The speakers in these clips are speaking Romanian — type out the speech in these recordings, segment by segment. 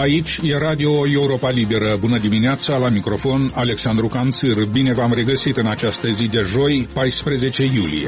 Aici e Radio Europa Liberă. Bună dimineața, la microfon Alexandru Canțir. Bine v-am regăsit în această zi de joi, 14 iulie.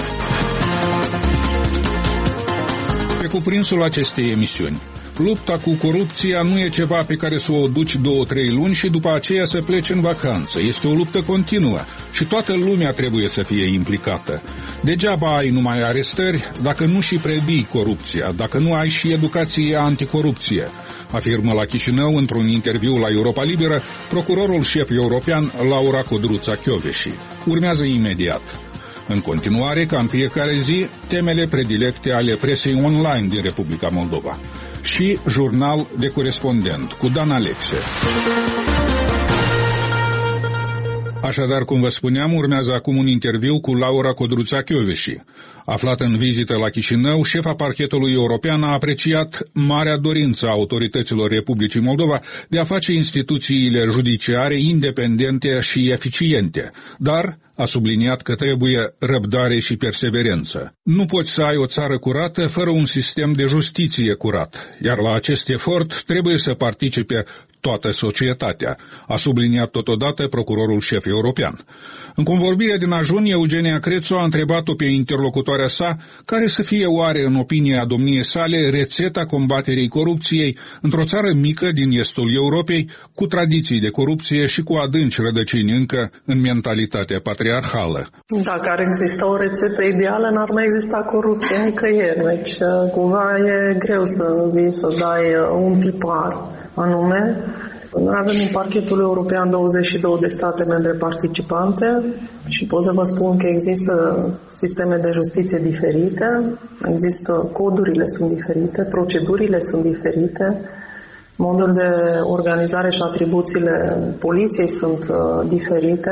Pe cuprinsul acestei emisiuni: lupta cu corupția nu e ceva pe care să o duci 2-3 luni și după aceea să pleci în vacanță. Este o luptă continuă și toată lumea trebuie să fie implicată. Degeaba ai numai arestări dacă nu și previi corupția, dacă nu ai și educație anticorupție, afirmă la Chișinău, într-un interviu la Europa Liberă, procurorul șef european Laura Codruța-Kövesi. Urmează imediat. În continuare, ca în fiecare zi, temele predilecte ale presei online din Republica Moldova și jurnal de corespondent cu Dan Alexe. Așadar, cum vă spuneam, urmează acum un interviu cu Laura Codruța-Kövesi. Aflată în vizită la Chișinău, șefa parchetului european a apreciat marea dorință a autorităților Republicii Moldova de a face instituțiile judiciare independente și eficiente, dar a subliniat că trebuie răbdare și perseverență. Nu poți să ai o țară curată fără un sistem de justiție curat, iar la acest efort trebuie să participe toată societatea, a subliniat totodată procurorul șef european. În convorbirea din ajun, Eugenia Crețu a întrebat-o pe interlocutoarea sa care să fie oare, în opinia domniei sale, rețeta combaterii corupției într-o țară mică din estul Europei, cu tradiții de corupție și cu adânci rădăcini încă în mentalitatea patriarhală. Dacă ar exista o rețetă ideală, n-ar mai exista corupție nicăieri. Deci, cumva e greu să vii să dai un tipar anume. Noi avem în parchetul european 22 de state membre participante și pot să vă spun că există sisteme de justiție diferite, există codurile sunt diferite, procedurile sunt diferite, modul de organizare și atribuțiile poliției sunt diferite.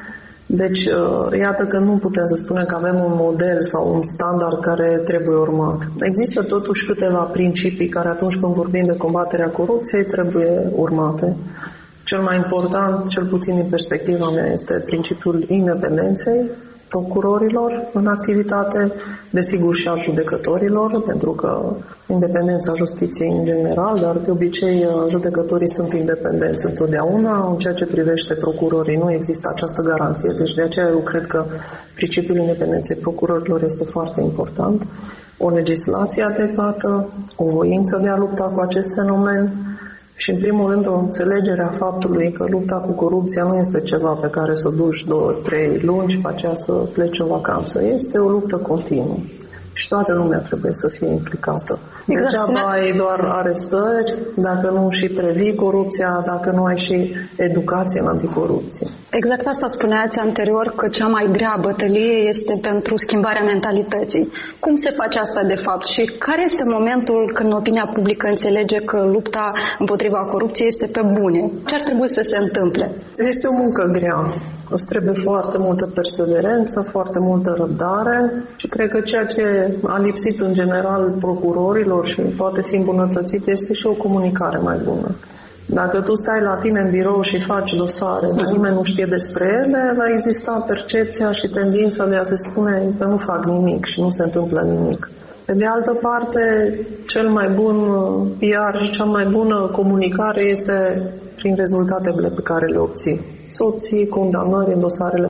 Deci, iată că nu putem să spunem că avem un model sau un standard care trebuie urmat. Există totuși câteva principii care atunci când vorbim de combaterea corupției trebuie urmate. Cel mai important, cel puțin din perspectiva mea, este principiul independenței procurorilor în activitate, desigur și al judecătorilor, pentru că independența justiției în general, dar de obicei judecătorii sunt independenți întotdeauna. În ceea ce privește procurorii nu există această garanție, deci de aceea eu cred că principiul independenței procurorilor este foarte important. O legislație adecvată, o voință de a lupta cu acest fenomen și, în primul rând, o înțelegere a faptului că lupta cu corupția nu este ceva pe care să o duci 2-3 luni și pe aceea să pleci în vacanță. Este o luptă continuă și toată lumea trebuie să fie implicată. Degeaba ai doar arestări dacă nu și previi corupția, dacă nu ai și educație în anticorupție. Exact asta spuneați anterior, că cea mai grea bătălie este pentru schimbarea mentalității. Cum se face asta de fapt și care este momentul când opinia publică înțelege că lupta împotriva corupției este pe bune? Ce ar trebui să se întâmple? Este o muncă grea. Îți trebuie foarte multă perseverență, foarte multă răbdare și cred că ceea ce a lipsit în general procurorilor și poate fi îmbunătățit este și o comunicare mai bună. Dacă tu stai la tine în birou și faci dosare, dar nimeni nu știe despre ele, va exista percepția și tendința de a se spune că nu fac nimic și nu se întâmplă nimic. Pe de altă parte, cel mai bun PR și cea mai bună comunicare este prin rezultatele pe care le obții. Să obții condamnări în dosarele